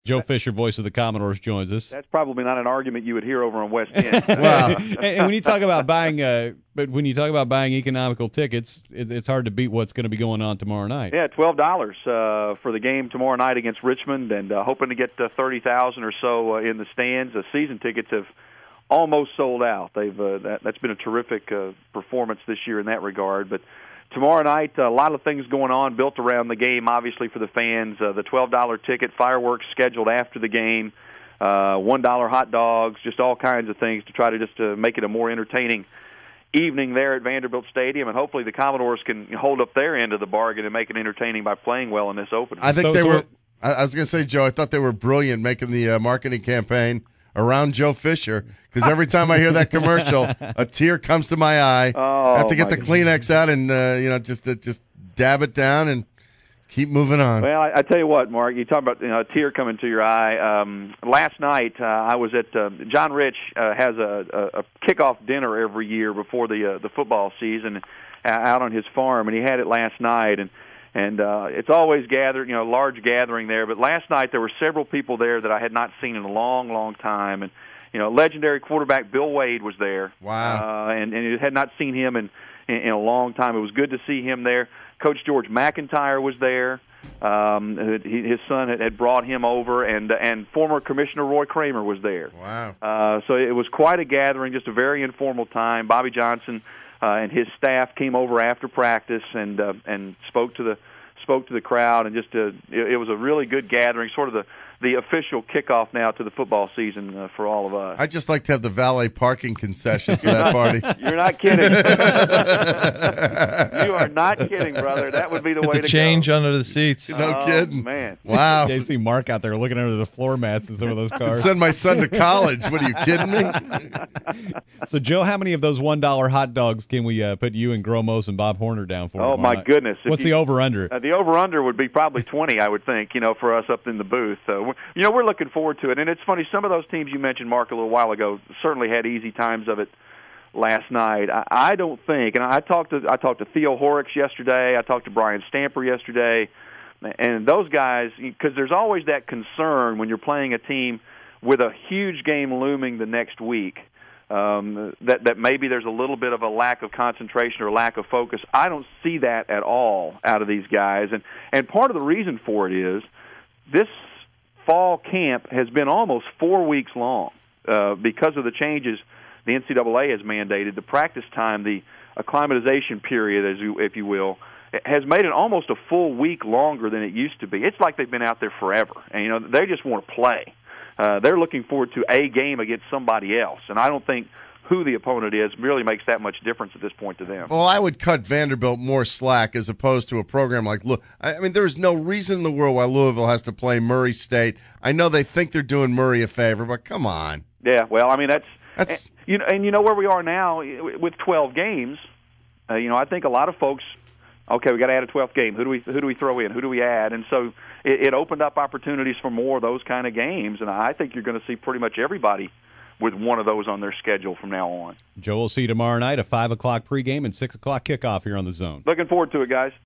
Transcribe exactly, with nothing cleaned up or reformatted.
Joe Fisher, voice of the Commodores, joins us. That's probably not an argument you would hear over in West End. Wow. and, and when you talk about buying, uh, but when you talk about buying economical tickets, it, it's hard to beat what's going to be going on tomorrow night. Yeah, twelve dollars uh, for the game tomorrow night against Richmond, and uh, hoping to get uh, thirty thousand or so uh, in the stands. The season tickets have almost sold out. They've uh, that, that's been a terrific uh, performance this year in that regard, but. Tomorrow night, a lot of things going on built around the game, obviously, for the fans. Uh, the twelve dollar ticket, fireworks scheduled after the game, uh, one dollar hot dogs, just all kinds of things to try to just to make it a more entertaining evening there at Vanderbilt Stadium. And hopefully the Commodores can hold up their end of the bargain and make it entertaining by playing well in this opening. I think So- they so were it- – I was going to say, Joe, I thought they were brilliant making the uh, marketing campaign around Joe Fisher, because every time I hear that commercial, a tear comes to my eye. Oh, I have to get my the Kleenex out and uh, you know just uh, just dab it down and keep moving on. Well, I, I tell you what, Mark, you talk about you know, a tear coming to your eye. Um, last night, uh, I was at uh, John Rich uh, has a, a, a kickoff dinner every year before the uh, the football season uh, out on his farm, and he had it last night, and and uh, it's always gathered, you know, large gathering there. But last night there were several people there that I had not seen in a long, long time, and you know, legendary quarterback Bill Wade was there. Wow. Uh, and, and you had not seen him in, in, in a long time. It was good to see him there. Coach George McIntyre was there. Um, he, his son had, had brought him over, and and former Commissioner Roy Kramer was there. Wow. Uh, so it was quite a gathering, just a very informal time. Bobby Johnson uh, and his staff came over after practice and uh, and spoke to the spoke to the crowd, and just uh, it, it was a really good gathering, sort of the the official kickoff now to the football season uh, for all of us. I'd just like to have the valet parking concession for that party. You're not kidding. You are not kidding, brother. That would be the Get way the to change go. under the seats. No Oh, kidding. man. Wow. I see Mark out there looking under the floor mats in some of those cars. Send my son to college. What, are you kidding me? So, Joe, how many of those one dollar hot dogs can we uh, put you and Gromos and Bob Horner down for? Oh, tomorrow my night? goodness. If What's you- the over-under? Uh, the over-under would be probably twenty, I would think, you know, for us up in the booth. So, we're- you know, we're looking forward to it. And it's funny, some of those teams you mentioned, Mark, a little while ago, certainly had easy times of it last night. I, I don't think, and I talked to I talked to Theo Horrocks yesterday, I talked to Brian Stamper yesterday, and those guys, because there's always that concern when you're playing a team with a huge game looming the next week, um, that, that maybe there's a little bit of a lack of concentration or lack of focus. I don't see that at all out of these guys. And, and part of the reason for it is this fall camp has been almost four weeks long uh, because of the changes the N C double A has mandated. The practice time, the acclimatization period, as you, if you will, has made it almost a full week longer than it used to be. It's like they've been out there forever, and you know they just want to play. Uh, they're looking forward to a game against somebody else, and I don't think who the opponent is really makes that much difference at this point to them. Well, I would cut Vanderbilt more slack as opposed to a program like Louisville. I mean, there is no reason in the world why Louisville has to play Murray State. I know they think they're doing Murray a favor, but come on. Yeah, well, I mean that's, That's and, you know, and you know where we are now with twelve games. Uh, you know, I think a lot of folks. Okay, we got to add a twelfth game. Who do we who do we throw in? Who do we add? And so it, it opened up opportunities for more of those kind of games. And I think you're going to see pretty much everybody with one of those on their schedule from now on. Joe will see you tomorrow night, a five o'clock pregame and six o'clock kickoff here on The Zone. Looking forward to it, guys.